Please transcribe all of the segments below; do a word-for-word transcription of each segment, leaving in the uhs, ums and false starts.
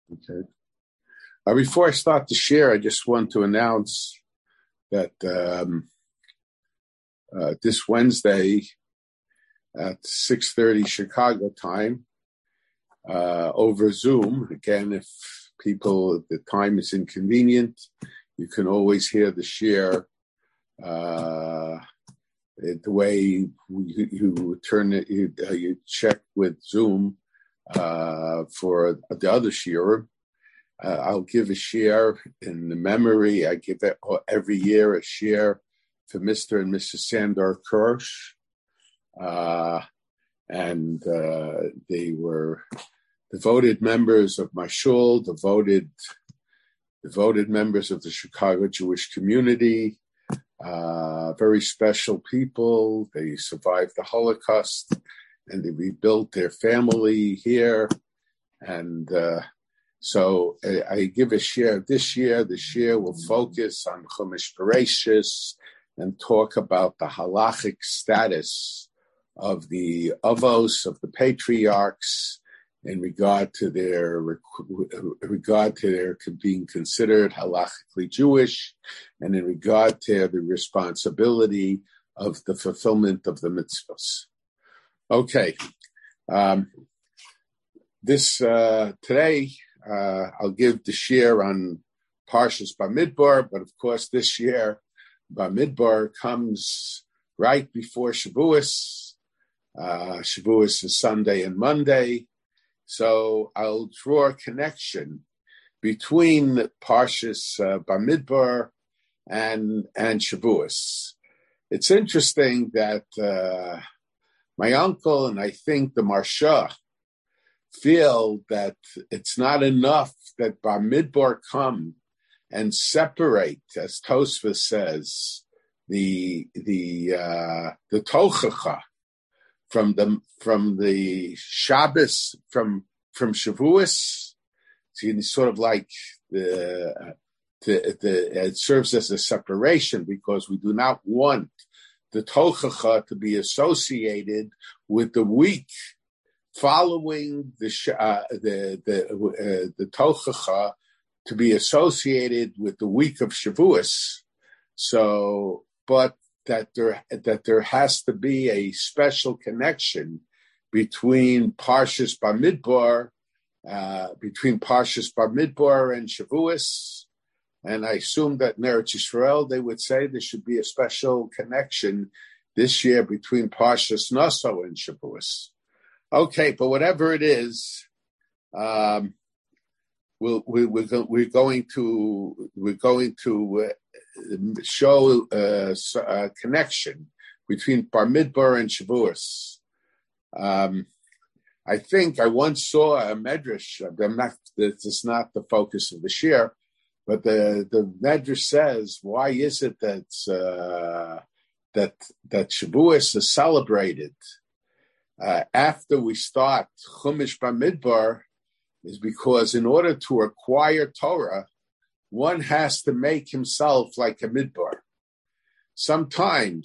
Okay. Uh, before I start to share, I just want to announce that um, uh, this Wednesday at six thirty Chicago time, uh, over Zoom, again, if people, the time is inconvenient, you can always hear the share uh, the way you, you turn it, you, uh, you check with Zoom uh, for the other share. Uh, I'll give a share in the memory. I give it every year a share for Mister and Missus Sandor Kirsch. Uh, and uh, they were devoted members of my shul, devoted, devoted members of the Chicago Jewish community, uh, very special people. They survived the Holocaust and they rebuilt their family here. And uh, So uh, I give a share this year. The share will focus on Chumash Bereshis and talk about the halachic status of the avos, of the patriarchs, in regard to their regard to their being considered halachically Jewish, and in regard to the responsibility of the fulfillment of the mitzvahs. Okay, um, this uh, today. Uh, I'll give the share on Parshas Bamidbar, but of course this year Bamidbar comes right before Shavuos. Uh, Shavuos is Sunday and Monday, so I'll draw a connection between Parshas uh, Bamidbar and and Shavuos. It's interesting that uh, my uncle and I think the Marsha feel that it's not enough that Bamidbar come and separate, as Tosfos says, the the uh, the Tochacha from the from the Shabbos from from Shavuos. So sort of like the, the the it serves as a separation because we do not want the Tochacha to be associated with the week following the uh, the the uh, the Tochacha to be associated with the week of Shavuos. So, but that there that there has to be a special connection between Parshas Bamidbar, uh, between Parshas Bamidbar and Shavuos. And I assume that in Eretz Yisrael they would say there should be a special connection this year between Parshas Naso and Shavuos. Okay, but whatever it is, um, we'll, we, we're, go, we're going to we're going to uh, show uh, a connection between Bamidbar and Shavuos. Um, I think I once saw a medrash. I'm not. This is not the focus of the shir, but the the medrash says, why is it that uh, that that Shavuos is celebrated Uh, after we start Chumash Bamidbar, is because in order to acquire Torah, one has to make himself like a Midbar. Sometimes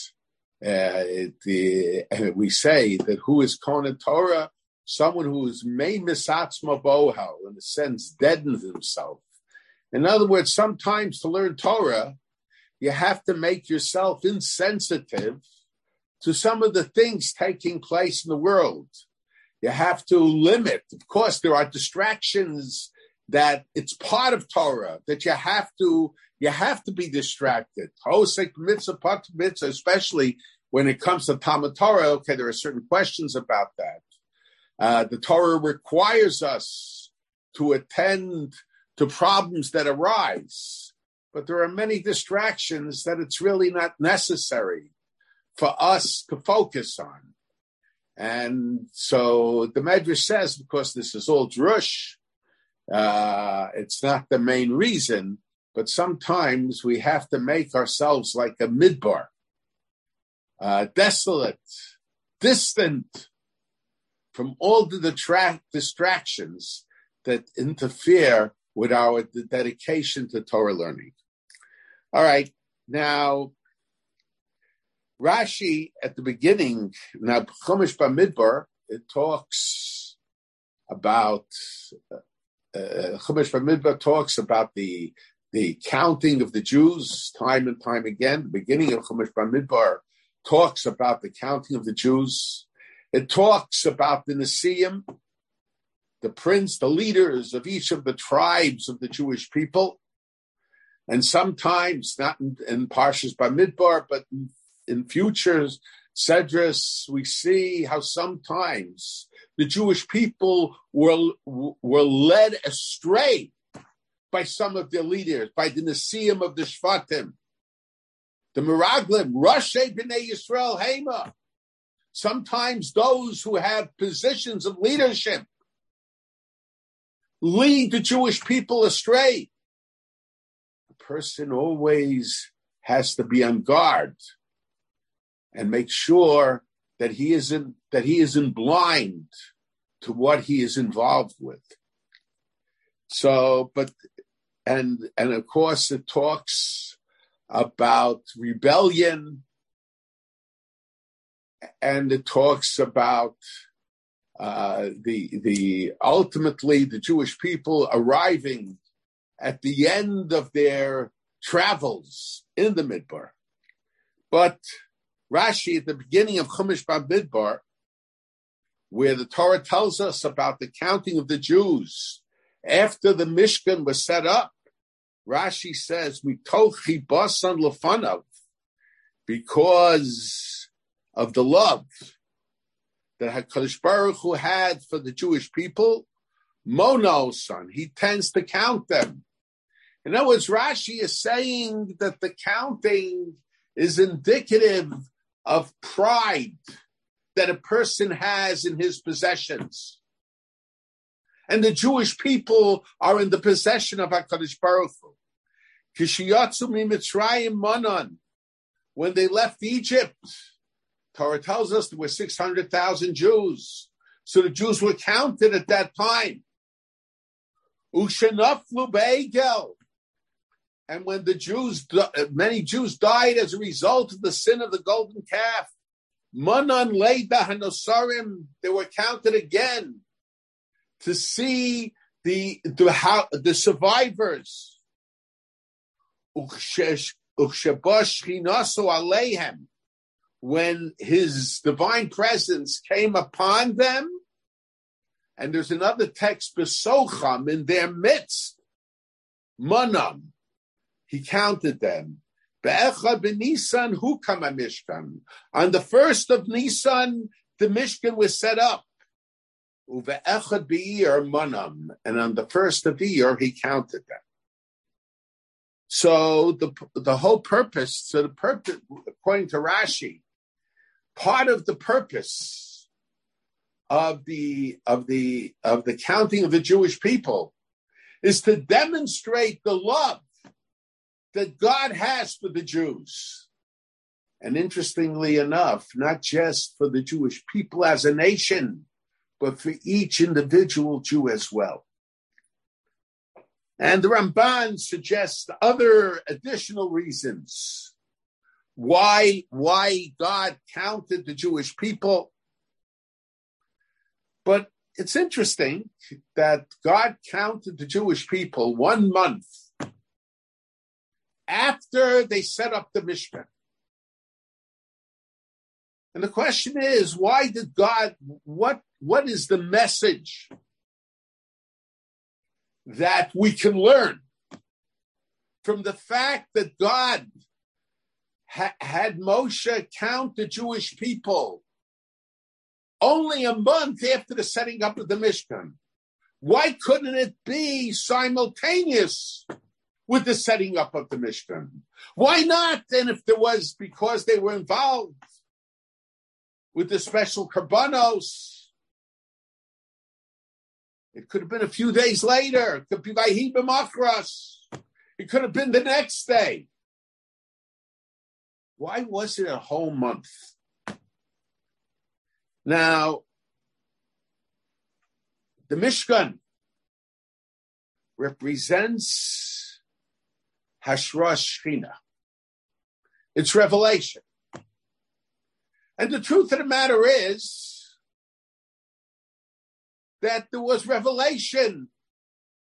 uh, the, uh, we say that who is Kohen Torah? Someone who is mei misatzma bohal, in a sense, deadens himself. In other words, sometimes to learn Torah, you have to make yourself insensitive to some of the things taking place in the world. You have to limit. Of course, there are distractions that it's part of Torah, that you have to you have to be distracted. Hosek mitzvah, pat mitzvah, especially when it comes to Talmud Torah. Okay, there are certain questions about that. Uh, the Torah requires us to attend to problems that arise, but there are many distractions that it's really not necessary for us to focus on. And so the Medrash says, because this is all drush, uh, it's not the main reason, but sometimes we have to make ourselves like a midbar, uh, desolate, distant from all the detra- distractions that interfere with our dedication to Torah learning. All right, now, Rashi, at the beginning, now Chumash Bamidbar, it talks about uh, Chumash Bamidbar talks about the the counting of the Jews time and time again. The beginning of Chumash Bamidbar talks about the counting of the Jews. It talks about the Nesiim, the prince, the leaders of each of the tribes of the Jewish people. And sometimes, not in, in Parshas Bamidbar, but in, in future Sedras, we see how sometimes the Jewish people were, were led astray by some of their leaders, by the Nesiim of the Shvatim, the Meraglim, Rashi B'nai Yisrael Hema. Sometimes those who have positions of leadership lead the Jewish people astray. A person always has to be on guard and make sure that he isn't that he isn't blind to what he is involved with. So, but and and of course it talks about rebellion, and it talks about uh, the the ultimately the Jewish people arriving at the end of their travels in the Midbar. But Rashi, at the beginning of Chumash Bamidbar, where the Torah tells us about the counting of the Jews after the Mishkan was set up, Rashi says, "Mitochi basan lefanav," because of the love that HaKadosh Baruch Hu had for the Jewish people, Mono son, he tends to count them. In other words, Rashi is saying that the counting is indicative of pride that a person has in his possessions. And the Jewish people are in the possession of HaKadosh Baruch Hu. Kishiyatsu miMitzrayim manan, when they left Egypt, Torah tells us there were six hundred thousand Jews. So the Jews were counted at that time. Ushenaflu be'egel. And when the Jews, many Jews died as a result of the sin of the golden calf, Manan leida hanosarim, they were counted again to see the the, how, the survivors. When his divine presence came upon them, and there's another text, besocham, in their midst, manam, he counted them. Be'echad b'Nisan hukam Mishkan. On the first of Nisan, the Mishkan was set up. Uve'echad b'Iyar manam, and on the first of Iyar, he counted them. So the the whole purpose, so the purpose, according to Rashi, part of the purpose of the of the of the counting of the Jewish people is to demonstrate the love that God has for the Jews. And interestingly enough, not just for the Jewish people as a nation, but for each individual Jew as well. And the Ramban suggests other additional reasons why, why God counted the Jewish people. But it's interesting that God counted the Jewish people one month after they set up the Mishkan. And the question is, why did God, what, what is the message that we can learn from the fact that God ha- had Moshe count the Jewish people only a month after the setting up of the Mishkan? Why couldn't it be simultaneous with the setting up of the Mishkan? Why not? And if there was, because they were involved with the special karbanos, it could have been a few days later. It could be Vayhi b'Machras. It could have been the next day. Why was it a whole month? Now, the Mishkan represents Hashras Shechina. It's revelation. And the truth of the matter is that there was revelation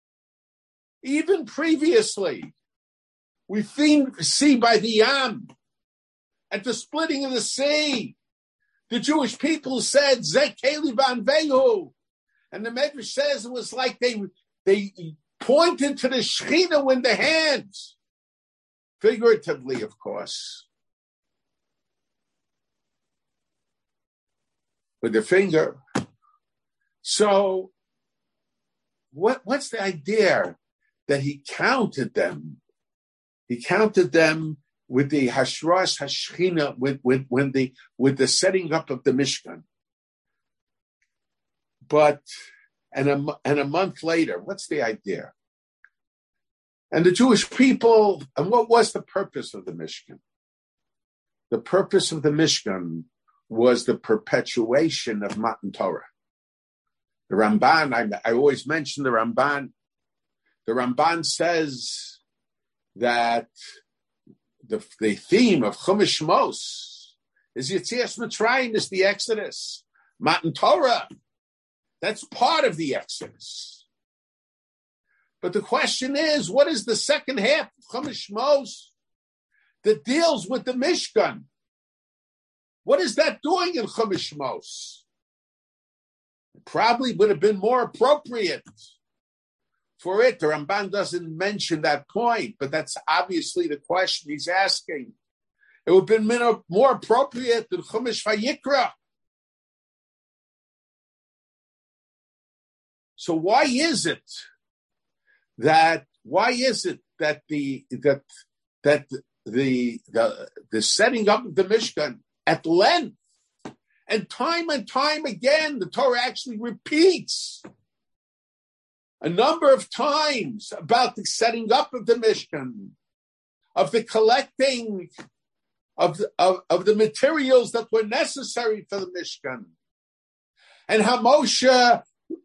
Even previously, we see by the Yam, at the splitting of the sea, the Jewish people said, Zeh Keli V'Anvehu. And the Medrash says it was like they, they pointed to the Shechina with their hands. Figuratively, of course. With the finger. So, what, what's the idea? That he counted them. He counted them with the Hashras Hashchina, with, with, when the, with the setting up of the Mishkan. But, and a, and a month later, what's the idea? And the Jewish people, and what was the purpose of the Mishkan? The purpose of the Mishkan was the perpetuation of Matan Torah. The Ramban, I, I always mention the Ramban. The Ramban says that the, the theme of Chumash Shmos is Yetzias Mitzrayim, is the Exodus. Matan Torah, that's part of the Exodus. But the question is, what is the second half of Chumash Shmos that deals with the Mishkan? What is that doing in Chumash Shmos? It probably would have been more appropriate for it. The Ramban doesn't mention that point, but that's obviously the question he's asking. It would have been more appropriate than Chumash Vayikra. So why is it that why is it that the that that the the, the setting up of the Mishkan at length and time and time again the Torah actually repeats a number of times about the setting up of the Mishkan, of the collecting of the, of, of the materials that were necessary for the Mishkan, and how Moshe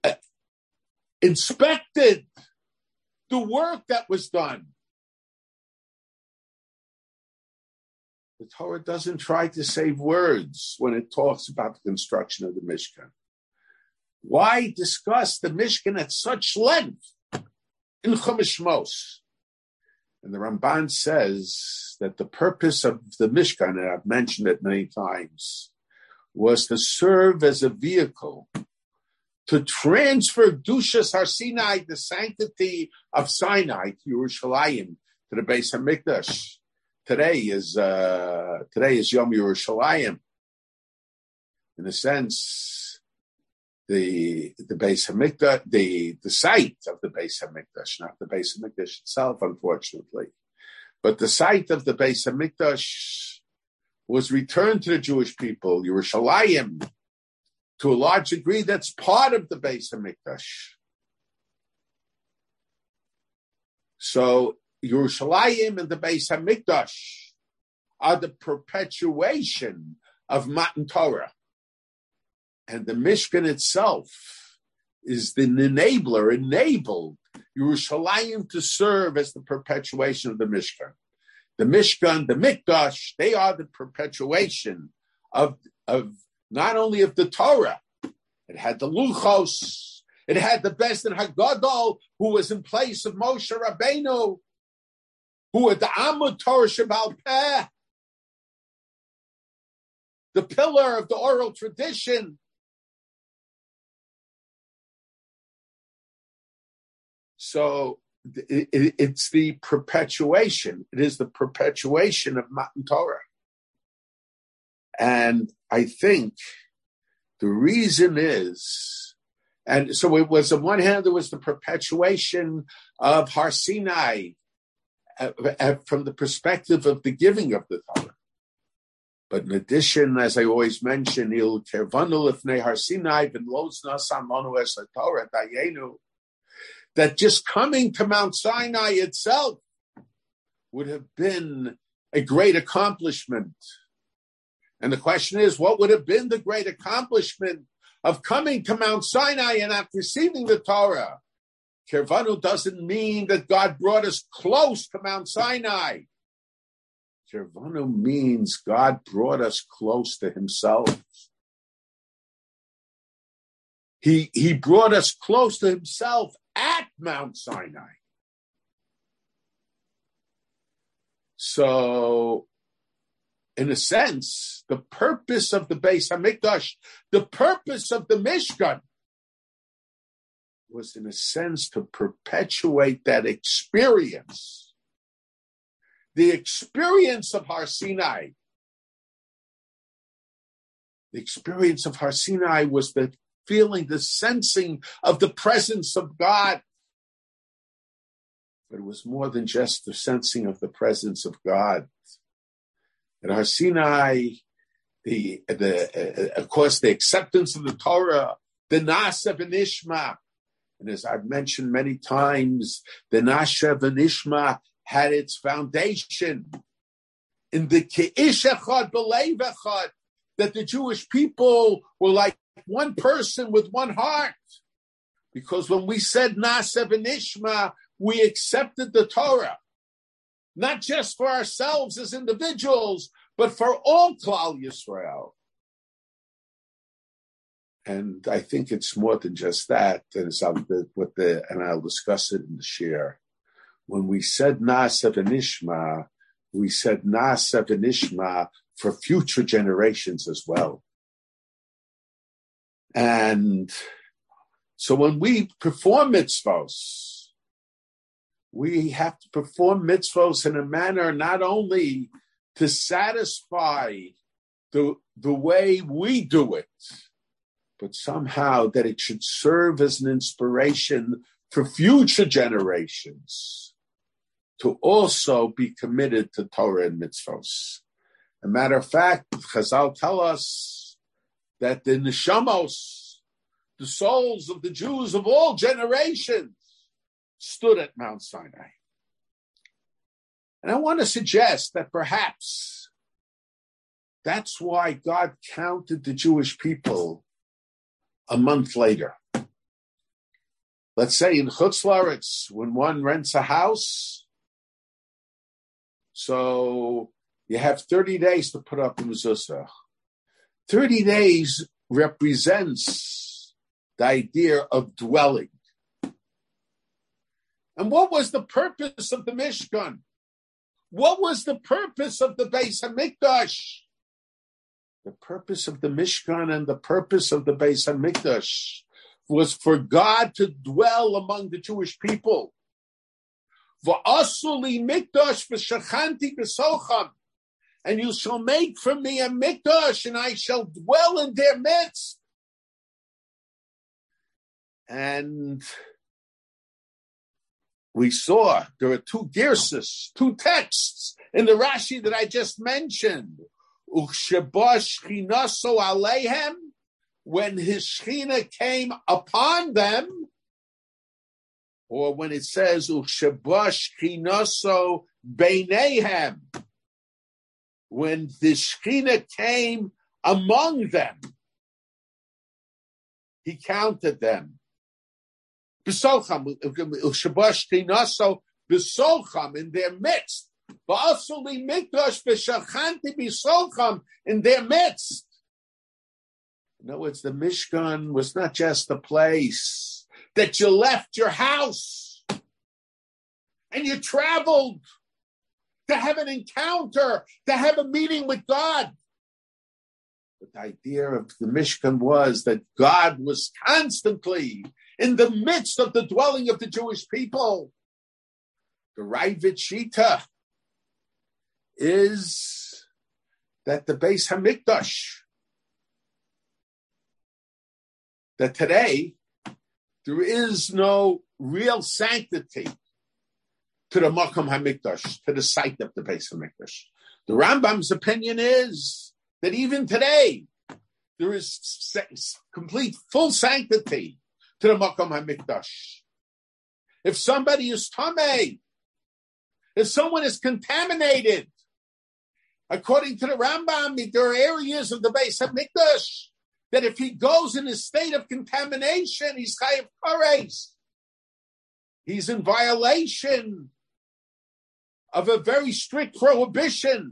inspected the work that was done. The Torah doesn't try to save words when it talks about the construction of the Mishkan. Why discuss the Mishkan at such length in Chumash Shmos? And the Ramban says that the purpose of the Mishkan, and I've mentioned it many times, was to serve as a vehicle to transfer Dushas Har Sinai, the sanctity of Sinai, to Yerushalayim, to the Beis HaMikdash. Today is uh, today is Yom Yerushalayim. In a sense, the the Beis HaMikdash, the the site of the Beis HaMikdash, not the Beis HaMikdash itself, unfortunately, but the site of the Beis HaMikdash was returned to the Jewish people. Yerushalayim, to a large degree, that's part of the Beis HaMikdash. So Yerushalayim and the Beis HaMikdash are the perpetuation of Matan Torah. And the Mishkan itself is the enabler, enabled Yerushalayim to serve as the perpetuation of the Mishkan. The Mishkan, the Mikdash, they are the perpetuation of, of not only of the Torah. It had the Luchos. It had the Best in Hagadol, who was in place of Moshe Rabbeinu, who had the Amud Torah Shebal Peh, the pillar of the oral tradition. So it, it, it's the perpetuation. It is the perpetuation of Matan Torah. And I think the reason is, and so it was on one hand, there was the perpetuation of Har Sinai uh, uh, from the perspective of the giving of the Torah. But in addition, as I always mention, Il Kervanu Lifnei Har Sinai V'Lozna Samanu Es HaTorah Dayenu, that just coming to Mount Sinai itself would have been a great accomplishment. And the question is, what would have been the great accomplishment of coming to Mount Sinai and not receiving the Torah? Kervanu doesn't mean that God brought us close to Mount Sinai. Kervanu means God brought us close to himself. He, he brought us close to himself at Mount Sinai. So, in a sense, the purpose of the Beis Hamikdash, the purpose of the Mishkan, was in a sense to perpetuate that experience, the experience of Har Sinai. The experience of Har Sinai was the feeling, the sensing of the presence of God. But it was more than just the sensing of the presence of God. At Har Sinai, the, the, uh, of course, the acceptance of the Torah, the Na'aseh v'Nishma. And as I've mentioned many times, the Na'aseh v'Nishma had its foundation in the Ke'ish Echad B'Leiv Echad, that the Jewish people were like one person with one heart. Because when we said Na'aseh v'Nishma, we accepted the Torah, not just for ourselves as individuals, but for all Klal Yisrael. And I think it's more than just that. And, it's what the, and I'll discuss it in the share. When we said Na'aseh v'Nishma, we said Na'aseh v'Nishma for future generations as well. And so when we perform mitzvos, we have to perform mitzvos in a manner not only to satisfy the, the way we do it, but somehow that it should serve as an inspiration for future generations to also be committed to Torah and mitzvos. As a matter of fact, Chazal tell us that the neshamos, the souls of the Jews of all generations, stood at Mount Sinai. And I want to suggest that perhaps that's why God counted the Jewish people a month later. Let's say in Chutz La'aretz, when one rents a house, so you have thirty days to put up a mezuzah. thirty days represents the idea of dwelling. And what was the purpose of the Mishkan? What was the purpose of the Beis Hamikdash? The purpose of the Mishkan and the purpose of the Beis Hamikdash was for God to dwell among the Jewish people. V'asu li mikdash v'shachanti b'socham, and you shall make for me a mikdash, and I shall dwell in their midst. And we saw there are two girsus, two texts in the Rashi that I just mentioned. Uchsheba shchinaso aleihem, when his shchina came upon them, or when it says Uchsheba shchinaso beineihem, when the shchina came among them, he counted them. B'socham, Uchsheba shchinaso b'socham, in their midst. Ba'asuli mikdash v'shachanti b'socham, in their midst. In other words, the Mishkan was not just a place that you left your house and you traveled to have an encounter, to have a meeting with God. But the idea of the Mishkan was that God was constantly in the midst of the dwelling of the Jewish people. The Ravid Shita is that the Beis Hamikdash, that today there is no real sanctity to the Makom HaMikdash, to the site of the Beis HaMikdash. The Rambam's opinion is that even today there is complete, full sanctity to the Makom HaMikdash. If somebody is tamei, if someone is contaminated, according to the Rambam, there are areas of the Beis HaMikdash that if he goes in a state of contamination, he's chayav kares. He's in violation of a very strict prohibition.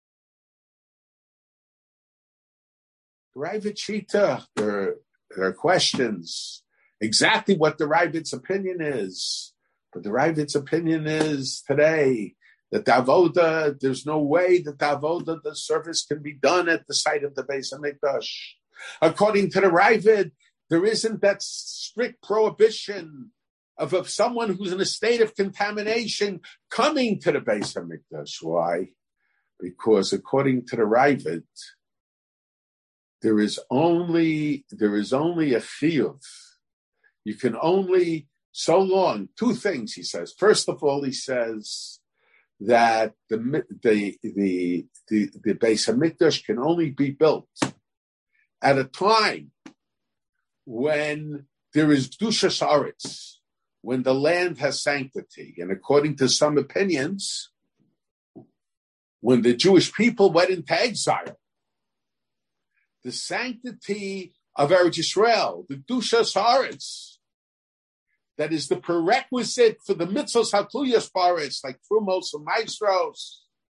Ravid Shita, there, there are questions exactly what the Ravid's opinion is. But the Ravid's opinion is today that the avoda, there's no way that the avoda, the service can be done at the site of the Beis Hamikdash. According to the Ravid, there isn't that strict prohibition of, of someone who's in a state of contamination coming to the Beis Hamikdash. Why? Because according to the Ravid, there is only there is only a field. You can only so long. Two things he says. First of all, he says that the the the the, the Beis Hamikdash can only be built at a time when there is Dushas Aretz, when the land has sanctity. And according to some opinions, when the Jewish people went into exile, the sanctity of Eretz Yisrael, the Dushas Aretz, that is the prerequisite for the mitzvos hatluyas baretz, like Trumos and Maestros,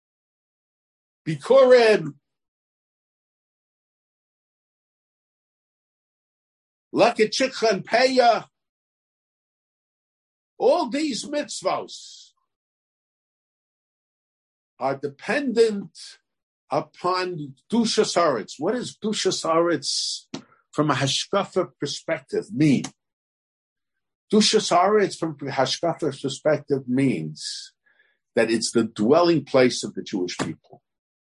Bikurim, Lakachikha and Peya, all these mitzvos are dependent upon Dushas Aretz. What does Dushas Aretz from a hashkafa perspective mean? Dushas Aretz from a hashkafa perspective means that it's the dwelling place of the Jewish people.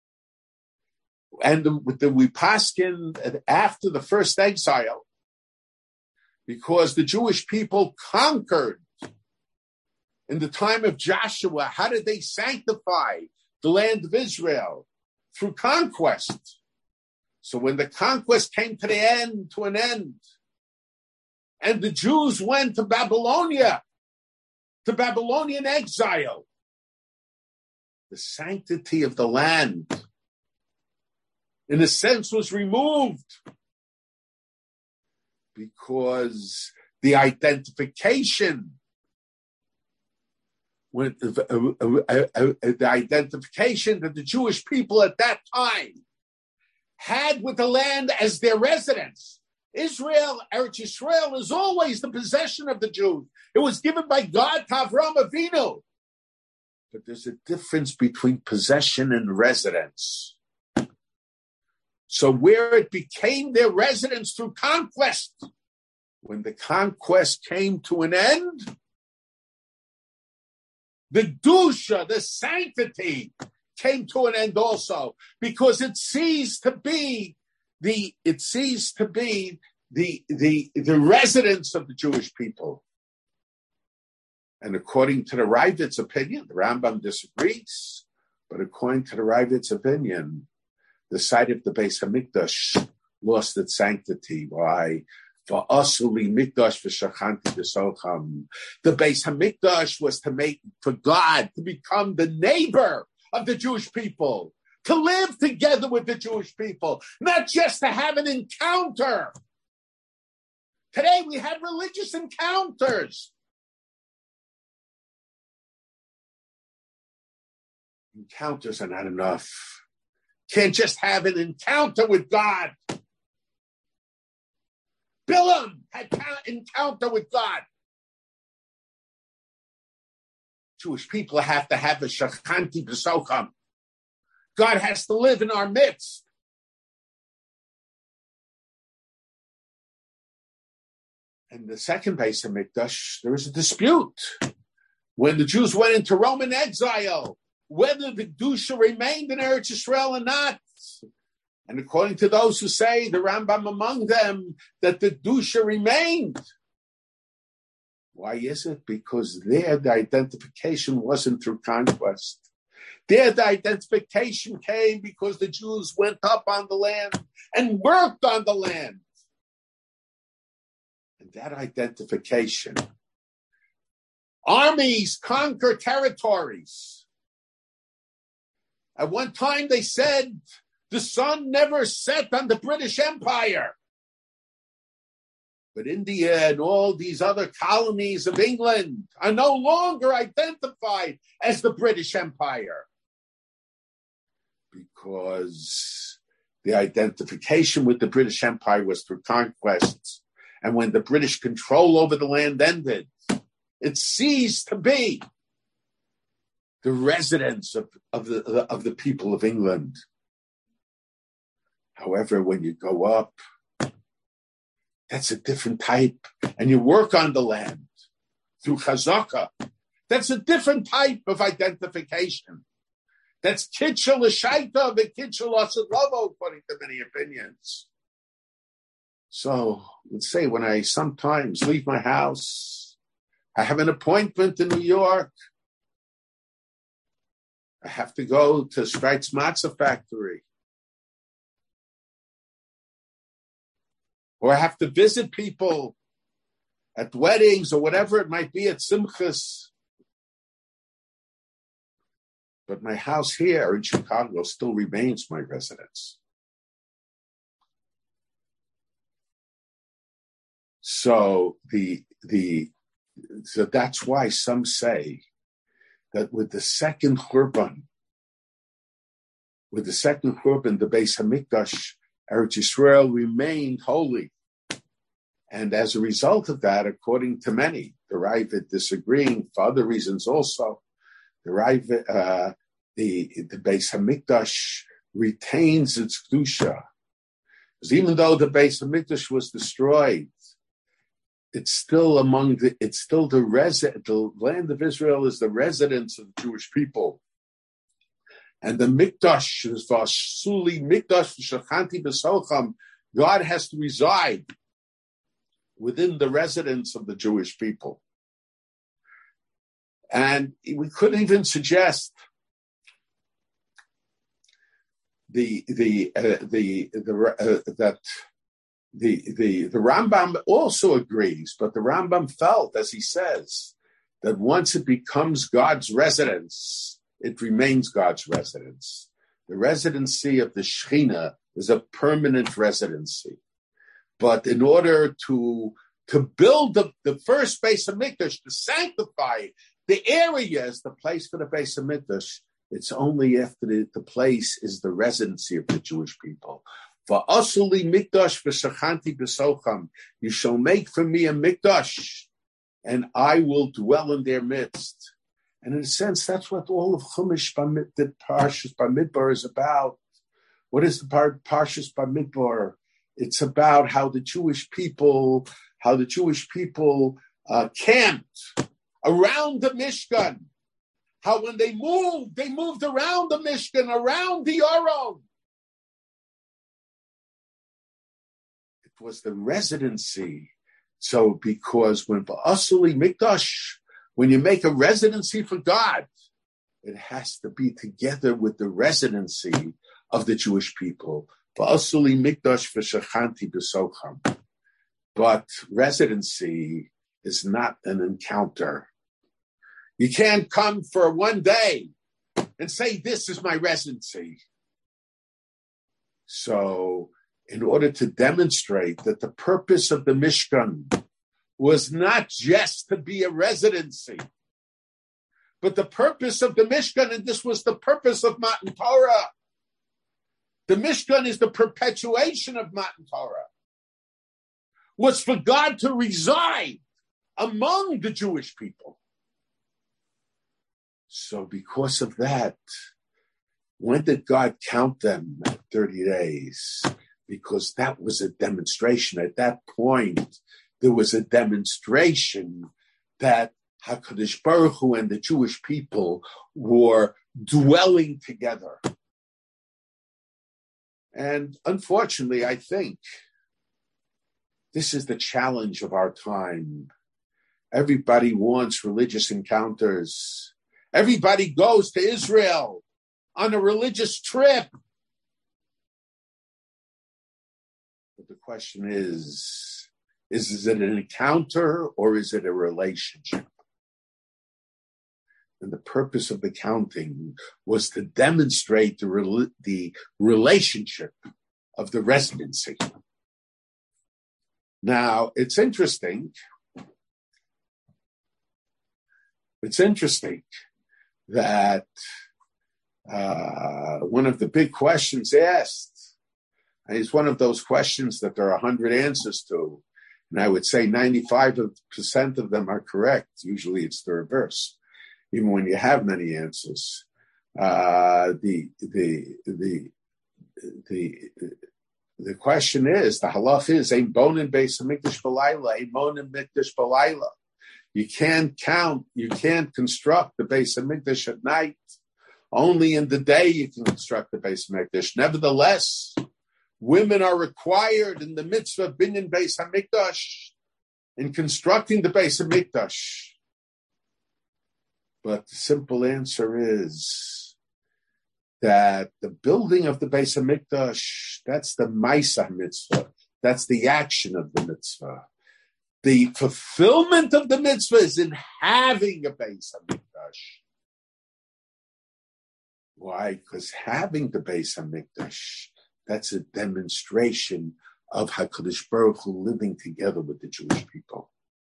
And the, the, we paskin after the first exile, because the Jewish people conquered in the time of Joshua. How did they sanctify the land of Israel? Through conquest. So when the conquest came to the end, to an end, and the Jews went to Babylonia, to Babylonian exile, the sanctity of the land, in a sense, was removed because the identification with uh, uh, uh, uh, the identification that the Jewish people at that time had with the land as their residence. Israel, Eretz Yisrael, is always the possession of the Jews. It was given by God to Avraham Avinu. But there's a difference between possession and residence. So where it became their residence through conquest, when the conquest came to an end, the dusha, the sanctity, came to an end also, because it ceased to be the it ceased to be the the the residence of the Jewish people. And according to the Ravid's opinion, the Rambam disagrees, but according to the Ravid's opinion, the site of the Beis Hamikdash lost its sanctity. Why? For Asuli Mikdash v'Shachanti v'Socham. The Beis Hamikdash was to make for God to become the neighbor of the Jewish people, to live together with the Jewish people, not just to have an encounter. Today we have religious encounters. Encounters are not enough. Can't just have an encounter with God. Bilam had an encounter with God. Jewish people have to have a shachanti b'socham. God has to live in our midst. And the second Beis Hamikdash, there is a dispute. When the Jews went into Roman exile, whether the Kedusha remained in Eretz Yisrael or not. And according to those who say, the Rambam among them, that the Kedusha remained. Why is it? Because there the identification wasn't through conquest. There the identification came because the Jews went up on the land and worked on the land. And that identification. Armies conquer territories. At one time they said the sun never set on the British Empire. But India and all these other colonies of England are no longer identified as the British Empire. Because the identification with the British Empire was through conquests. And when the British control over the land ended, it ceased to be the residence of, of the of the people of England. However, when you go up, that's a different type, and you work on the land through chazaka. That's a different type of identification. That's kitchel l'shaita v'kitchel l'asalovo, according to many opinions. So let's say when I sometimes leave my house, I have an appointment in New York. I have to go to Streit's Matzah factory. Or I have to visit people at weddings or whatever it might be, at simchas. But my house here in Chicago still remains my residence. So the the so that's why some say that with the second Churban, with the second Churban, the Beis Hamikdash, Eretz Yisrael remained holy. And as a result of that, according to many, the Raavad disagreeing for other reasons also, the Raavad, uh, the, the Beis Hamikdash retains its Kedusha. Because even though the Beis Hamikdash was destroyed, it's still among the, it's still the resi- the land of Israel is the residence of the Jewish people. And the Mikdash is Vasuli Mikdash Shachanti B'Socham. God has to reside within the residence of the Jewish people. And we couldn't even suggest the the uh, the the uh, that the the the Rambam also agrees, but the Rambam felt, as he says, that once it becomes God's residence, it remains God's residence. The residency of the Shekhinah is a permanent residency. But in order to, to build the, the first Beis Hamikdash, to sanctify the areas, the place for the Beis Hamikdash, it's only after the, the place is the residency of the Jewish people. For Asuli Mikdash v'Shachanti b'Socham, you shall make for me a Mikdash, and I will dwell in their midst. And in a sense, that's what all of Chumash, the Parshas Bamidbar is about. What is the part Parshas Bamidbar? It's about how the Jewish people, how the Jewish people uh, camped around the Mishkan. How when they moved, they moved around the Mishkan, around the Aron. It was the residency. So because when Ba'asuli Mikdash, when you make a residency for God, it has to be together with the residency of the Jewish people. Ba'asuli Mikdash v'Shachanti b'Socham. But residency is not an encounter. You can't come for one day and say, this is my residency. So in order to demonstrate that the purpose of the Mishkan was not just to be a residency, but the purpose of the Mishkan, and this was the purpose of Matan Torah. The Mishkan is the perpetuation of Matan Torah, was for God to reside among the Jewish people. So because of that, when did God count them at thirty days? Because that was a demonstration. At that point, there was a demonstration that HaKadosh Baruch Hu and the Jewish people were dwelling together. And unfortunately, I think this is the challenge of our time. Everybody wants religious encounters. Everybody goes to Israel on a religious trip. But the question is, is, is it an encounter or is it a relationship? And the purpose of the counting was to demonstrate the, re- the relationship of the residency. Now, it's interesting. It's interesting that uh, one of the big questions asked, and it's one of those questions that there are a hundred answers to, and I would say ninety-five percent of them are correct. Usually it's the reverse. even when you have many answers. Uh, the, the, the, the, the question is, the halach is, Ein bonin beis hamikdash b'layla, ein bonin mikdash b'layla. You can't count, you can't construct the Beis HaMikdash at night. Only in the day you can construct the Beis HaMikdash. Nevertheless, women are required in the mitzvah of binyan Beis HaMikdash, in constructing the Beis HaMikdash. But the simple answer is that the building of the Beis HaMikdash, that's the Maisa mitzvah. That's the action of the mitzvah. The fulfillment of the mitzvah is in having a Beis HaMikdash. Why? Because having the Beis HaMikdash, that's a demonstration of HaKadosh Baruch Hu living together with the Jewish people.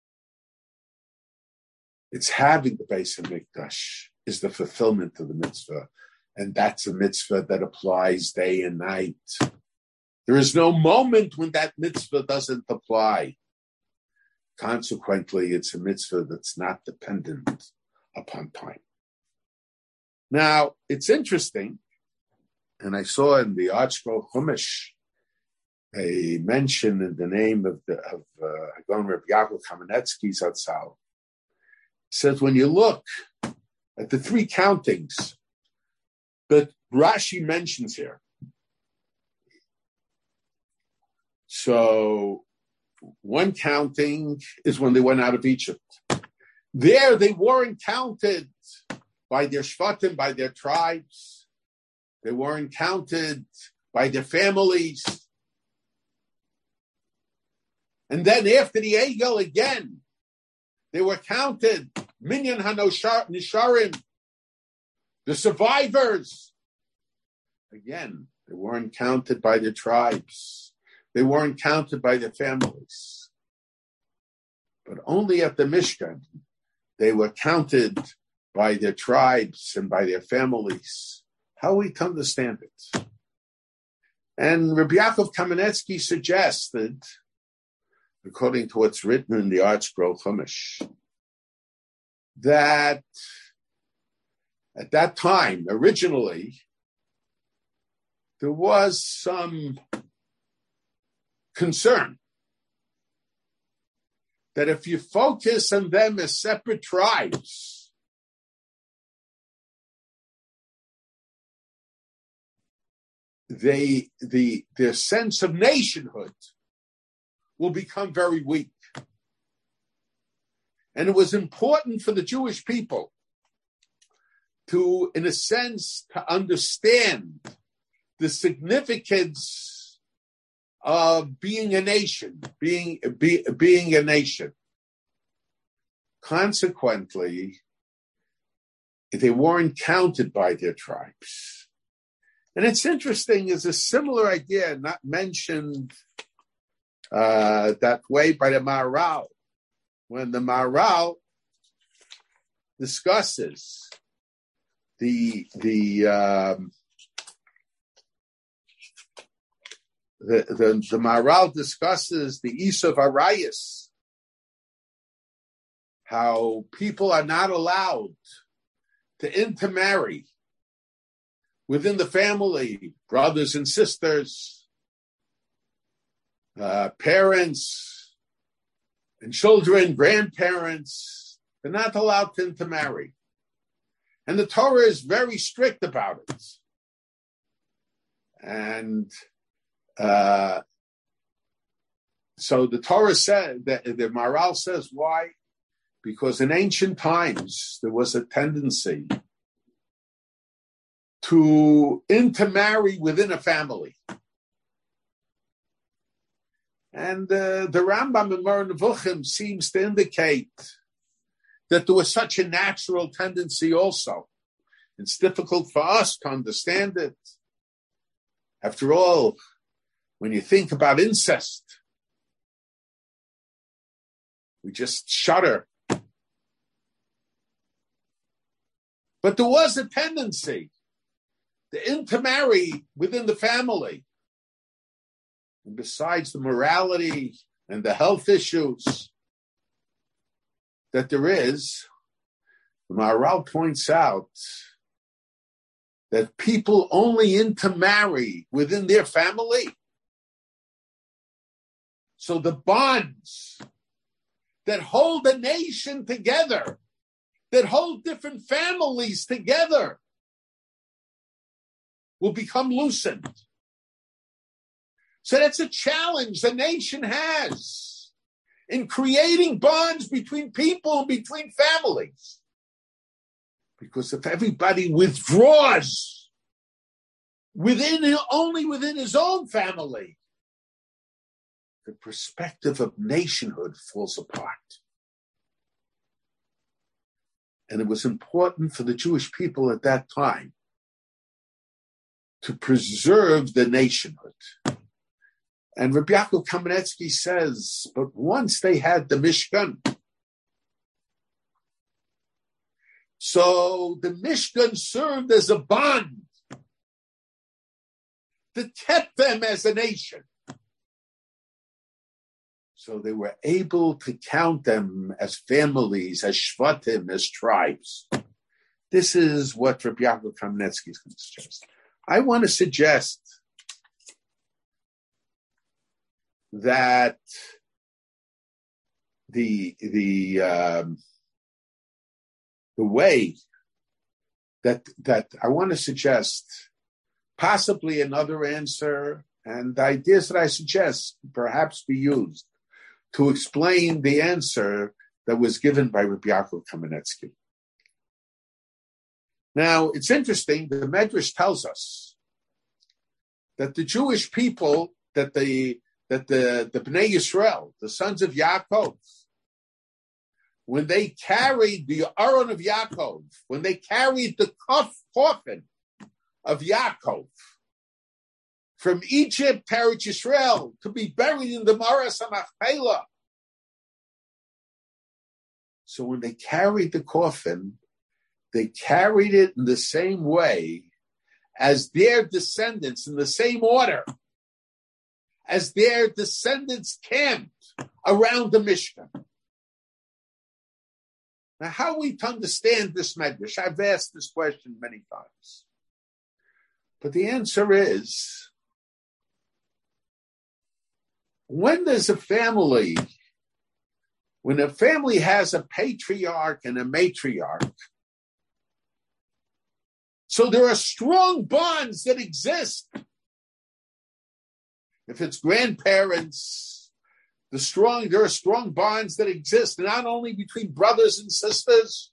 It's having the Beis HaMikdash is the fulfillment of the mitzvah. And that's a mitzvah that applies day and night. There is no moment when that mitzvah doesn't apply. Consequently, it's a mitzvah that's not dependent upon time. Now, it's interesting, and I saw in the ArtScroll Chumash a mention in the name of the of uh, Hagon Reb Yaakov Kamenetsky Zatzal. It says when you look at the three countings that Rashi mentions here, so one counting is when they went out of Egypt. There, they weren't counted by their shvatim, by their tribes. They weren't counted by their families. And then after the Egel again, they were counted, Minyan HaNisharim, the survivors. Again, they weren't counted by their tribes. They weren't counted by their families. But only at the Mishkan, they were counted by their tribes and by their families. How are we to understand it? And Rabbi Yaakov Kamenetsky suggested, according to what's written in the ArtScroll Chumash, that at that time, originally, there was some concern that if you focus on them as separate tribes, they the their sense of nationhood will become very weak. And it was important for the Jewish people to, in a sense, to understand the significance of being a nation, being be, being a nation. Consequently, they weren't counted by their tribes. And it's interesting, is a similar idea not mentioned uh, that way by the Maharal. When the Maharal discusses the the um, The, the, the Maharal discusses the Isav Arayis, how people are not allowed to intermarry within the family, brothers and sisters, uh, parents and children, grandparents. They're not allowed to intermarry. And the Torah is very strict about it. And Uh, so the Torah said, that the Maharal says, why? Because in ancient times, there was a tendency to intermarry within a family. And uh, the Rambam in Moreh Nevuchim seems to indicate that there was such a natural tendency also. It's difficult for us to understand it. After all, when you think about incest, we just shudder. But there was a tendency to intermarry within the family. And besides the morality and the health issues that there is, The Maharal points out that people only intermarry within their family. So the bonds that hold a nation together, that hold different families together, will become loosened. So that's a challenge the nation has in creating bonds between people and between families. Because if everybody withdraws within only within his own family, the perspective of nationhood falls apart. And it was important for the Jewish people at that time to preserve the nationhood. And Rabbi Yaakov Kamenetsky says, but once they had the Mishkan, so the Mishkan served as a bond that kept them as a nation. So they were able to count them as families, as shvatim, as tribes. This is what Rabbi Yaakov Kamenetsky is going to suggest. I want to suggest that the the um, the way that that I want to suggest possibly another answer, and the ideas that I suggest perhaps be used to explain the answer that was given by Rabbi Yaakov Kamenetsky. Now, it's interesting, the Medrash tells us that the Jewish people, that the that the, the Bnei Yisrael, the sons of Yaakov, when they carried the Aron of Yaakov, when they carried the coffin of Yaakov from Egypt to Eretz Yisrael to be buried in the Maras HaMachpelah. So when they carried the coffin, they carried it in the same way as their descendants, in the same order as their descendants camped around the Mishkan. Now, how are we to understand this medrash? I've asked this question many times. But the answer is, when there's a family, when a family has a patriarch and a matriarch, so there are strong bonds that exist. If it's grandparents, the strong, there are strong bonds that exist, not only between brothers and sisters,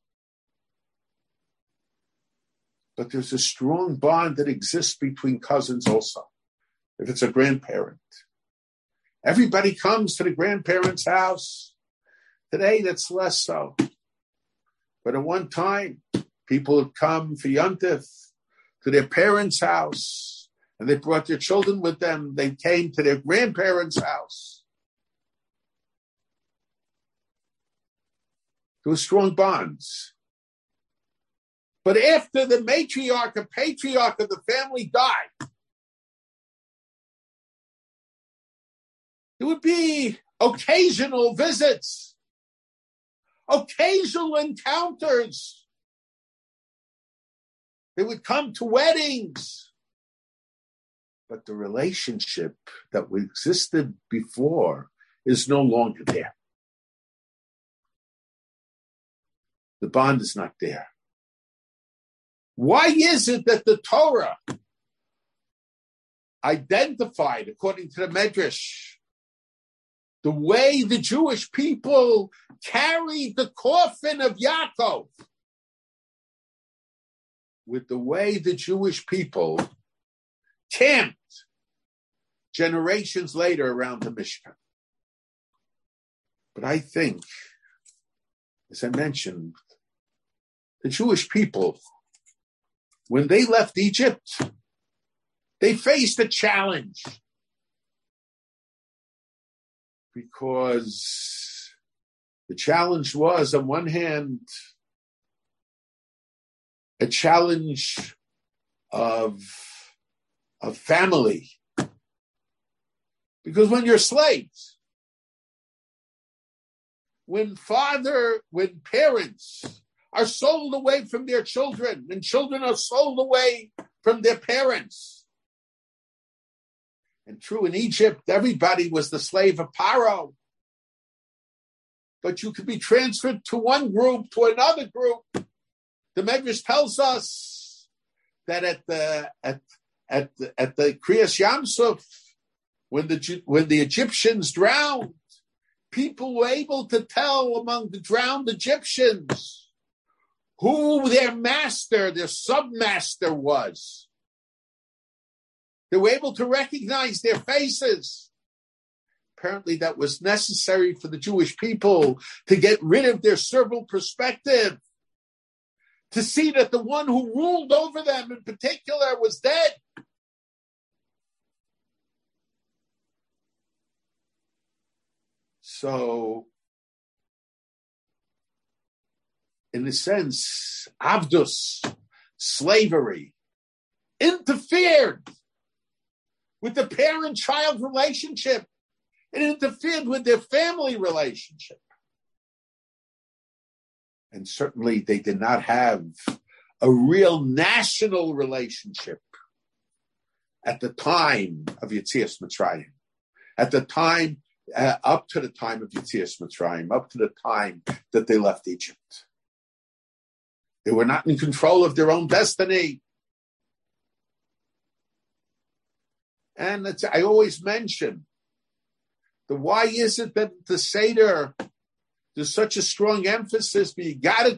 but there's a strong bond that exists between cousins also, if it's a grandparent. Everybody comes to the grandparents' house. Today, that's less so. But at one time, people would come for Yontif to their parents' house, and they brought their children with them. They came to their grandparents' house. There were strong bonds. But after the matriarch or patriarch of the family died, there would be occasional visits, occasional encounters. They would come to weddings. But the relationship that existed before is no longer there. The bond is not there. Why is it that the Torah identified, according to the Medrash, the way the Jewish people carried the coffin of Yaakov with the way the Jewish people camped generations later around the Mishkan? But I think, as I mentioned, the Jewish people, when they left Egypt, they faced a challenge. Because the challenge was, on one hand, a challenge of, of family. Because when you're slaves, when father, when parents are sold away from their children, and children are sold away from their parents. And true, in Egypt, everybody was the slave of Paro. But you could be transferred to one group, to another group. The Medrash tells us that at the at at the, at the Kriyas Yamsuf, when the when the Egyptians drowned, people were able to tell among the drowned Egyptians who their master, their submaster was. They were able to recognize their faces. Apparently that was necessary for the Jewish people to get rid of their servile perspective, to see that the one who ruled over them in particular was dead. So, in a sense, Avdus, slavery, interfered with the parent-child relationship. It interfered with their family relationship. And certainly they did not have a real national relationship at the time of Yetzias Mitzrayim. At the time, uh, up to the time of Yetzias Mitzrayim, up to the time that they left Egypt. They were not in control of their own destiny. And it's, I always mention, the why is it that the Seder, there's such a strong emphasis, the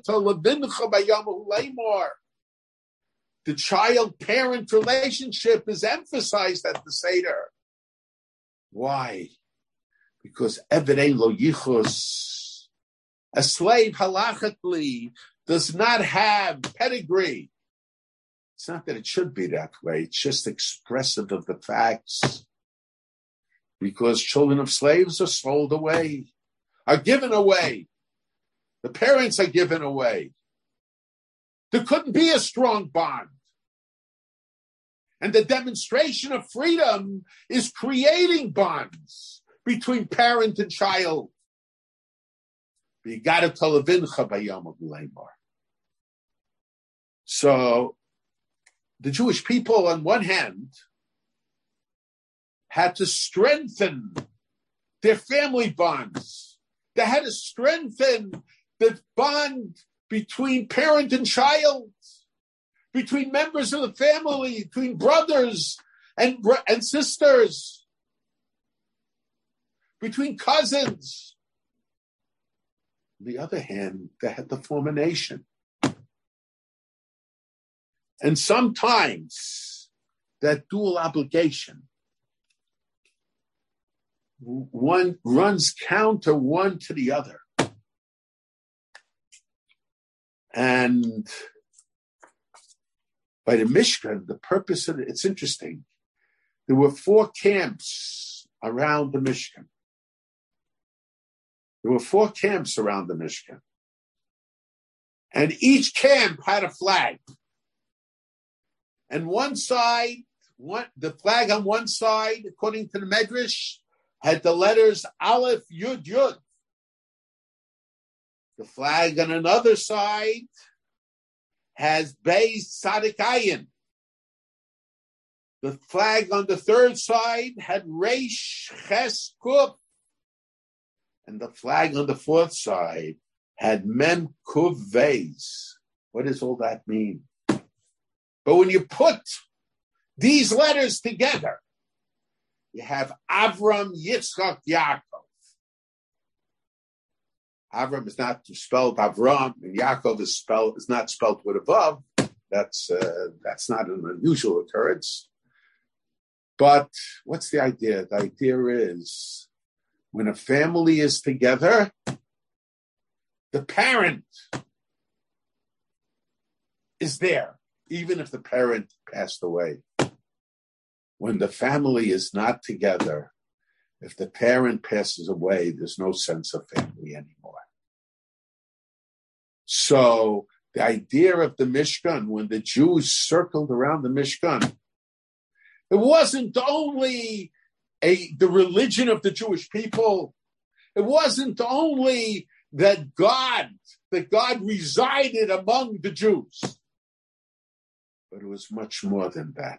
child-parent relationship is emphasized at the Seder. Why? Because Eved lo yichus, a slave halachically does not have pedigree. It's not that it should be that way. It's just expressive of the facts. Because children of slaves are sold away, are given away. The parents are given away. There couldn't be a strong bond. And the demonstration of freedom is creating bonds between parent and child. So, the Jewish people, on one hand, had to strengthen their family bonds. They had to strengthen the bond between parent and child, between members of the family, between brothers and, and sisters, between cousins. On the other hand, they had to form a nation. And sometimes that dual obligation one runs counter one to the other. And by the Mishkan, the purpose of it, it's interesting. There were four camps around the Mishkan. There were four camps around the Mishkan. And each camp had a flag. And one side, one, the flag on one side, according to the Medrash, had the letters Aleph, Yud, Yud. The flag on another side has Beis, Tzadik, Ayin. The flag on the third side had Reish, Ches, Kuf. And the flag on the fourth side had Mem, Kuv, Veis. What does all that mean? But when you put these letters together, you have Avram, Yitzchak, Yaakov. Avram is not spelled Avram, and Yaakov is spelled is not spelled with a vav. That's uh, that's not an unusual occurrence. But what's the idea? The idea is when a family is together, the parent is there, even if the parent passed away. When the family is not together, if the parent passes away, there's no sense of family anymore. So the idea of the Mishkan, when the Jews circled around the Mishkan, it wasn't only a, the religion of the Jewish people. It wasn't only that God, that God resided among the Jews. But it was much more than that.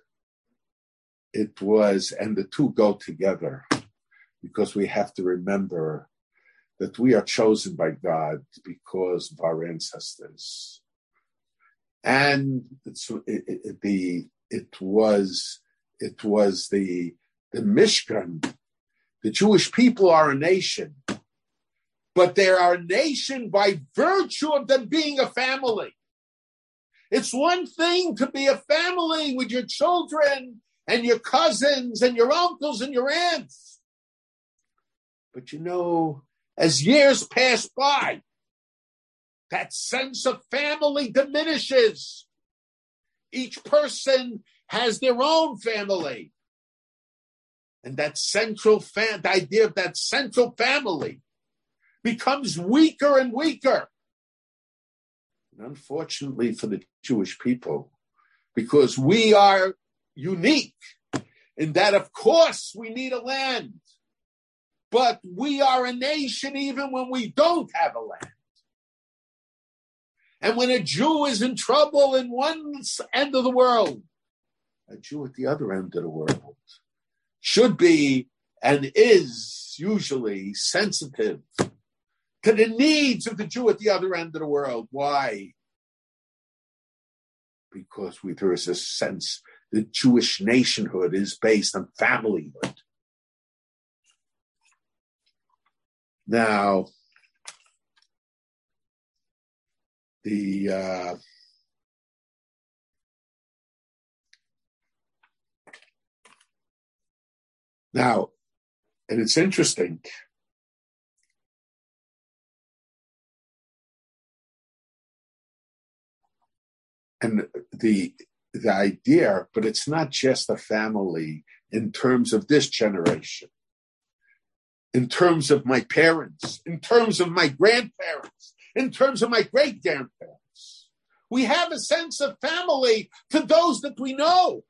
It was, and the two go together, because we have to remember that we are chosen by God because of our ancestors. And it's, it, it, the, it was, it was the, the Mishkan. The Jewish people are a nation, but they are a nation by virtue of them being a family. It's one thing to be a family with your children and your cousins and your uncles and your aunts. But you know, as years pass by, that sense of family diminishes. Each person has their own family. And that central fam- the idea of that central family becomes weaker and weaker. And unfortunately for the Jewish people, because we are unique in that, of course, we need a land. But we are a nation even when we don't have a land. And when a Jew is in trouble in one end of the world, a Jew at the other end of the world should be and is usually sensitive to the needs of the Jew at the other end of the world. Why? Because we, there is a sense that Jewish nationhood is based on familyhood. Now, the uh, now, and it's interesting. And the the idea, but it's not just a family in terms of this generation. In terms of my parents, in terms of my grandparents, in terms of my great-grandparents. We have a sense of family to those that we know.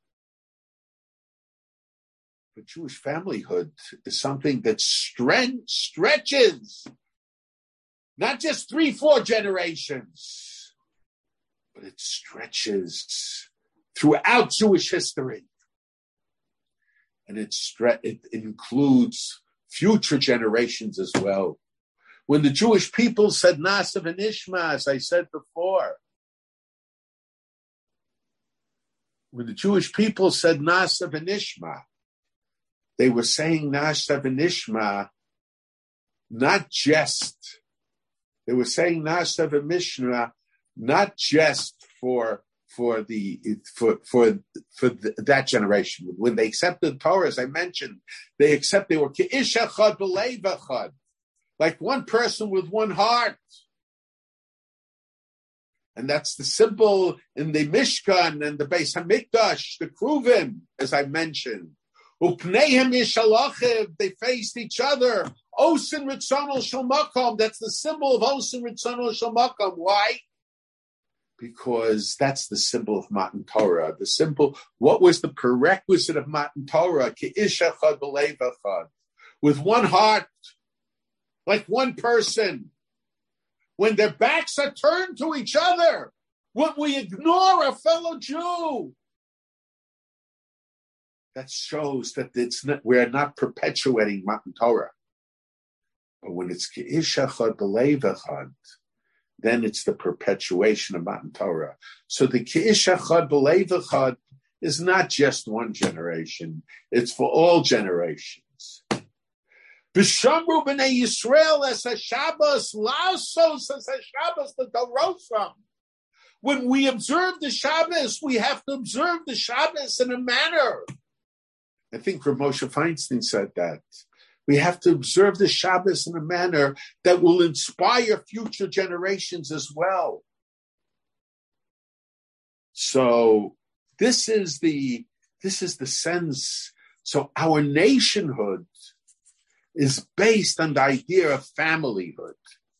But Jewish familyhood is something that stre- stretches not just three, four generations, but it stretches throughout Jewish history. And it, stre- it includes future generations as well. When the Jewish people said Na'aseh v'nishma, as I said before, when the Jewish people said Na'aseh v'nishma, they were saying Na'aseh v'nishma not just, they were saying Na'aseh v'nishma not just for for the for for for the, that generation. When they accepted the Torah, as I mentioned, they accept they were Ke'ish echad b'leiv echad, like one person with one heart. And that's the symbol in the Mishkan and the Beis Hamikdash, the Kruvim, as I mentioned. Upneihem yishalochiv, they faced each other. Osin ritzonol shel makom, that's the symbol of Osin ritzonol shel makom. Why? Because that's the symbol of Matan Torah. The symbol, what was the prerequisite of Matan Torah? Ke'ish echad b'leiv echad, with one heart, like one person. When their backs are turned to each other, when we ignore a fellow Jew, that shows that it's not, we're not perpetuating Matan Torah. But when it's Ke'ish echad b'leiv echad, then it's the perpetuation of Matan Torah. So the Ke'ish echad b'leiv echad is not just one generation; it's for all generations. B'shamru b'nei Yisrael es haShabbos lasos es haShabbos l'dorosam. When we observe the Shabbos, we have to observe the Shabbos in a manner. I think Rav Moshe Feinstein said that. We have to observe the Shabbos in a manner that will inspire future generations as well. So this is the this is the sense. So our nationhood is based on the idea of familyhood.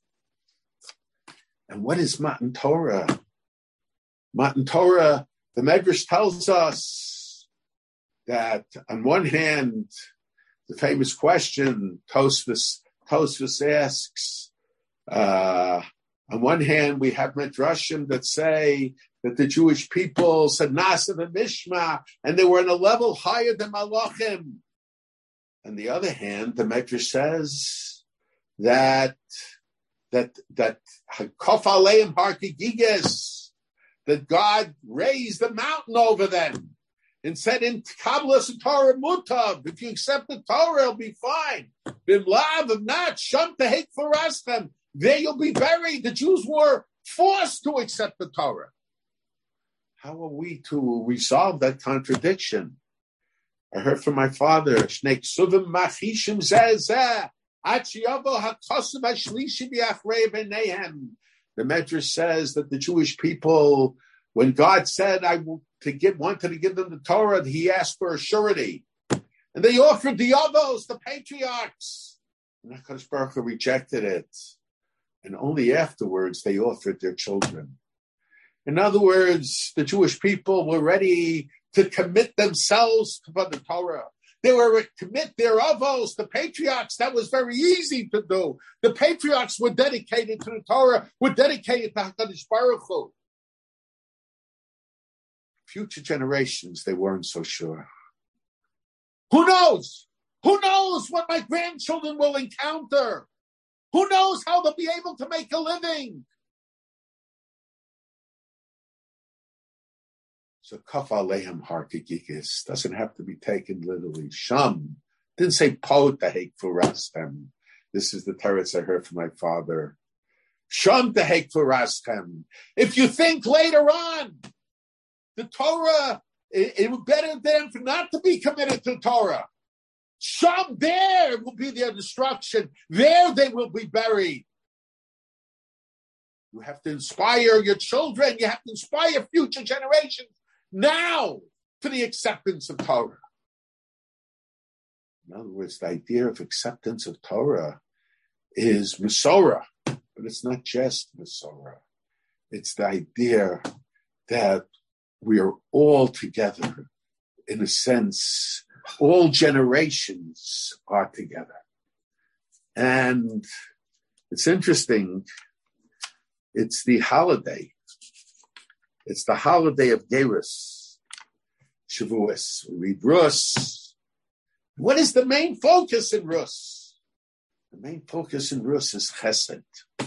And what is Matan Torah? Matan Torah, the Medrash tells us that on one hand, the famous question Tosfos, Tosfos asks, Uh, on one hand, we have Midrashim that say that the Jewish people said Nasa and Mishma, and they were on a level higher than Malachim. On the other hand, the Midrash says that that that Kof Aleim Har Kigiges, that God raised the mountain over them and said in Kabbalah Torah Mutav, if you accept the Torah, it'll be fine. Bimlav, if not, Sham Tehek Faraschem, there you'll be buried. The Jews were forced to accept the Torah. How are we to resolve that contradiction? I heard from my father, Shnei Ksuvim Machishim Zeh Achiyavo HaKosim HaShlishim Yachrei B'neihem. The Medrash says that the Jewish people, when God said, I to give, wanted to give them the Torah, he asked for a surety. And they offered the Avos, the patriarchs. And HaKadosh Baruch Hu rejected it. And only afterwards they offered their children. In other words, the Jewish people were ready to commit themselves to the Torah. They were to commit their avos, the patriarchs. That was very easy to do. The patriarchs were dedicated to the Torah, were dedicated to HaKadosh Baruch Hu. Future generations, they weren't so sure. Who knows? Who knows what my grandchildren will encounter? Who knows how they'll be able to make a living? So Kaf Aleim Har Kigiges doesn't have to be taken literally. Sham didn't say Po Tehek Faraschem. This is the teretz I heard from my father. Sham Tehek Faraschem. If you think later on, the Torah, it, it would better than for not to be committed to Torah. Sham, there will be their destruction. There they will be buried. You have to inspire your children. You have to inspire future generations now for the acceptance of Torah. In other words, the idea of acceptance of Torah is Masorah, but it's not just Masorah. It's the idea that we are all together. In a sense, all generations are together. And it's interesting, it's the holiday. It's the holiday of Gerus, Shavuos. We read Rus. What is the main focus in Rus? The main focus in Rus is Chesed.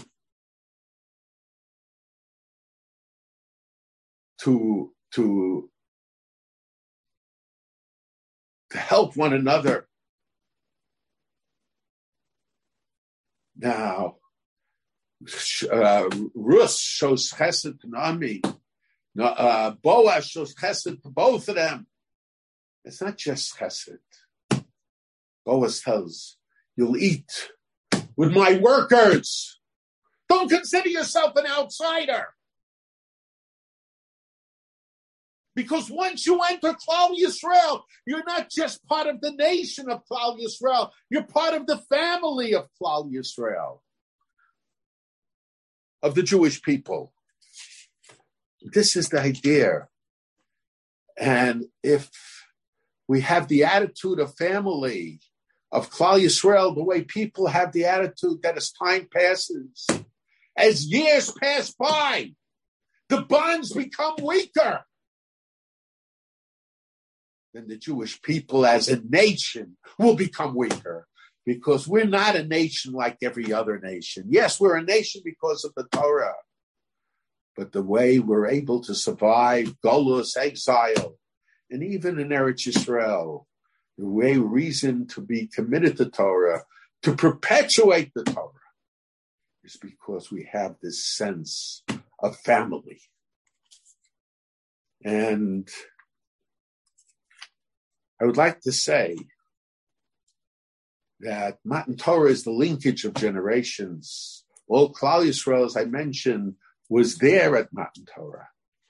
To, to, to help one another. Now, uh, Rus shows Chesed to Naomi. Uh, Boaz shows Chesed to both of them. It's not just Chesed. Boaz tells, you'll eat with my workers. Don't consider yourself an outsider. Because once you enter Klal Yisrael, you're not just part of the nation of Klal Yisrael. You're part of the family of Klal Yisrael, of the Jewish people. This is the idea. And if we have the attitude of family, of Klal Yisrael, the way people have the attitude that as time passes, as years pass by, the bonds become weaker, then the Jewish people as a nation will become weaker, because we're not a nation like every other nation. Yes, we're a nation because of the Torah, but the way we're able to survive Golus, exile, and even in Eretz Yisrael, the way reason to be committed to Torah, to perpetuate the Torah, is because we have this sense of family. And I would like to say that Matan Torah is the linkage of generations. All Klal Yisrael, as I mentioned, was there at Matan Torah.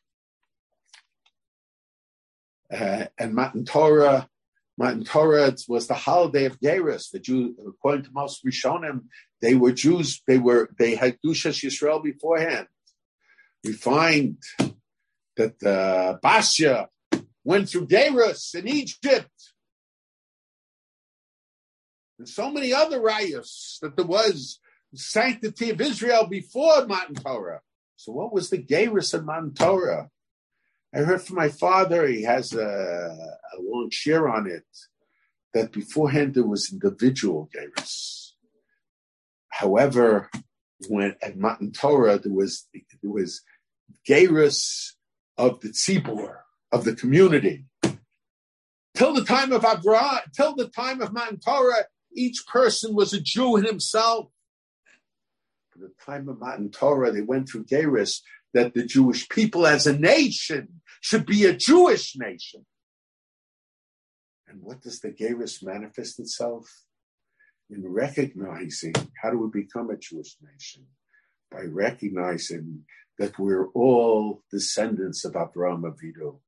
Uh, and Matan Torah, Matan Torah was the holiday of Gerus. The Jews, according to most Rishonim, they were Jews. They were they had Dushas Yisrael beforehand. We find that uh, Basya went through Gerus in Egypt, and so many other rayos that there was sanctity of Israel before Matan Torah. So what was the Geirus of Matan Torah? I heard from my father, he has a, a long share on it, that beforehand there was individual Geirus. However, when at Matan Torah there was there was Geirus of the tzibur, of the community. Till the time of Avraham, till the time of Matan Torah, each person was a Jew in himself. At the time of Matan Torah, they went through Geirus that the Jewish people as a nation should be a Jewish nation. And what does the Geirus manifest itself? In recognizing, how do we become a Jewish nation? By recognizing that we're all descendants of Avraham Avinu.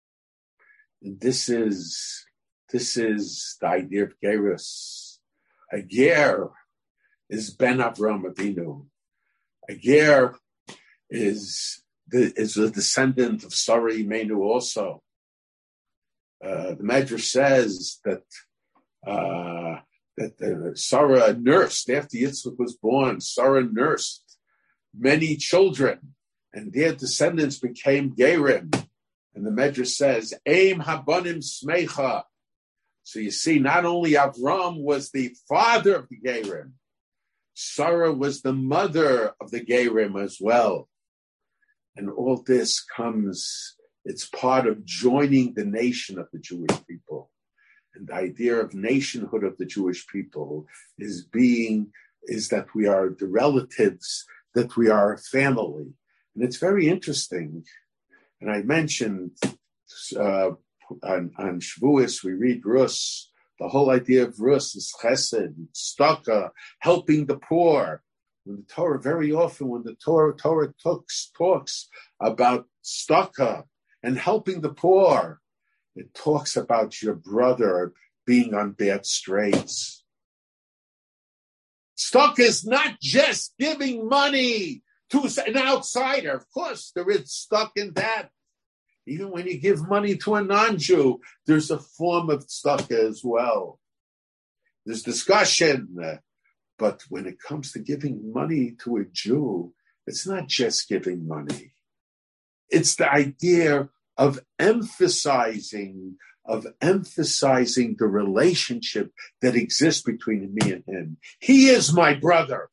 And this is, this is the idea of Geirus. A ger is Ben Avraham Avinu. A ger is the, is a descendant of Sarah Imenu also. Uh, the Medrash says that uh, that uh, Sarah nursed, after Yitzchak was born, Sarah nursed many children, and their descendants became Gerim. And the Medrash says, Eim Habanim Smecha. So you see, not only Avram was the father of the Gerim, Sarah was the mother of the Gerim as well. And all this comes, it's part of joining the nation of the Jewish people. And the idea of nationhood of the Jewish people is being, is that we are the relatives, that we are a family. And it's very interesting. And I mentioned uh, on, on Shavuos, we read Rus. The whole idea of Rus is chesed, tzedakah, helping the poor. When the Torah, very often when the Torah, Torah talks, talks about tzedakah and helping the poor, it talks about your brother being on bad straits. Tzedakah is not just giving money to an outsider. Of course, there is stuck in that. Even when you give money to a non-Jew, there's a form of tzedakah as well. There's discussion. But when it comes to giving money to a Jew, it's not just giving money. It's the idea of emphasizing, of emphasizing the relationship that exists between me and him. He is my brother.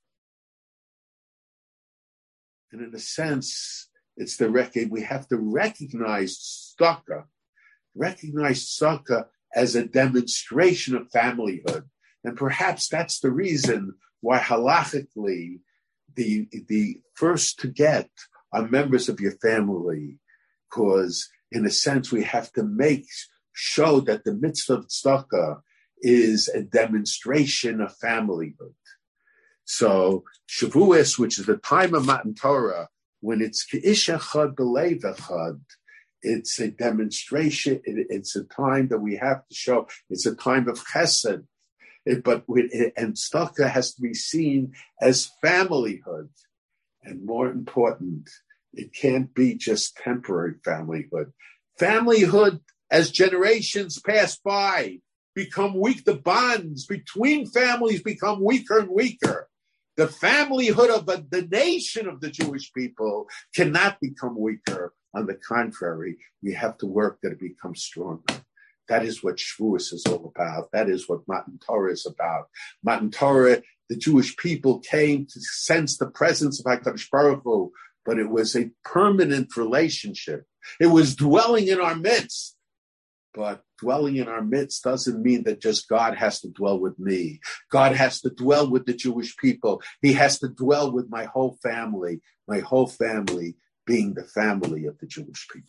And in a sense, it's the record. We have to recognize tzedakah, recognize tzedakah as a demonstration of familyhood. And perhaps that's the reason why halachically the, the first to get are members of your family, because in a sense we have to make, show that the mitzvah of tzedakah is a demonstration of familyhood. So Shavuos, which is the time of Matan Torah, when it's K'ish Echad B'Lev Echad, it's a demonstration, it, it's a time that we have to show, it's a time of chesed. It, but with, it, and tzedakah has to be seen as familyhood. And more important, it can't be just temporary familyhood. Familyhood, as generations pass by, become weak. The bonds between families become weaker and weaker. The familyhood of the, the nation of the Jewish people cannot become weaker. On the contrary, we have to work that it becomes stronger. That is what Shavuos is all about. That is what Matan Torah is about. Matan Torah, the Jewish people came to sense the presence of HaKadosh Baruch Hu, but it was a permanent relationship. It was dwelling in our midst. But dwelling in our midst doesn't mean that just God has to dwell with me. God has to dwell with the Jewish people. He has to dwell with my whole family, my whole family being the family of the Jewish people.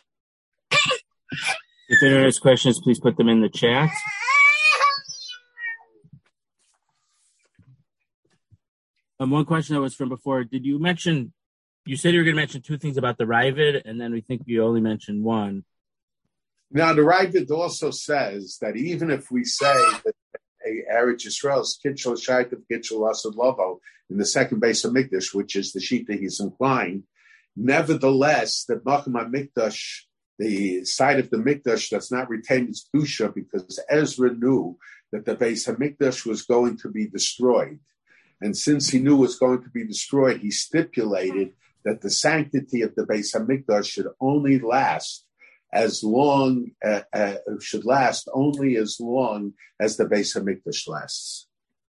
If anyone has questions, please put them in the chat. Um, one question that was from before, did you mention, you said you were going to mention two things about the Ravid, and then we think you only mentioned one. Now, the Ravid also says that even if we say that a Eretz Yisrael is Kitchel Shaitav Kitchel Asad Lovo in the second base of Mikdash, which is the Shita he's inclined, nevertheless, the Makom HaMikdash, the side of the Mikdash that's not retained its Kedusha, because Ezra knew that the base of Mikdash was going to be destroyed. And since he knew it was going to be destroyed, he stipulated that the sanctity of the Beis Hamikdash should only last as long, uh, uh, should last only as long as the Beis Hamikdash lasts.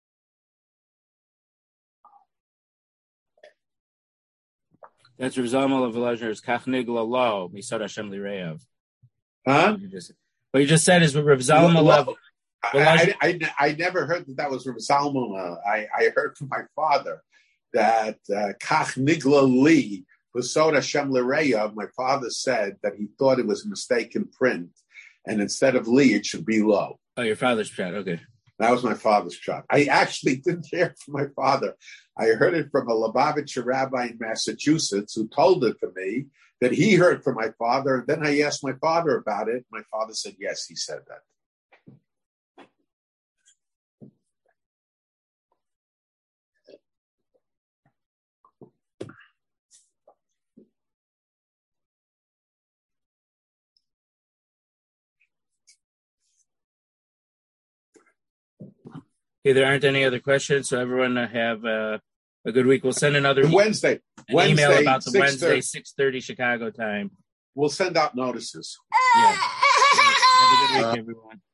That's Rav Zalman of Volozhner's Kach Nigla Lo, Misod Hashem Lireyev. Huh? What you just, what you just said is Rav Zalman well, of... I, I, I, I never heard that that was Rav Zalman. I, I heard from my father that uh, Kach Nigla Li, Misod Hashem Lireyev, my father said that he thought it was a mistake in print, and instead of Li, it should be Lo. Oh, your father's chat, okay. That was my father's shot. I actually didn't hear it from my father. I heard it from a Lubavitcher rabbi in Massachusetts who told it to me that he heard from my father. And then I asked my father about it. My father said, yes, he said that. Okay, there aren't any other questions, so everyone have uh, a good week. We'll send another e- Wednesday, an Wednesday, email about the six Wednesday, six thirty Chicago time. We'll send out notices. Yeah. Have a good week, everyone.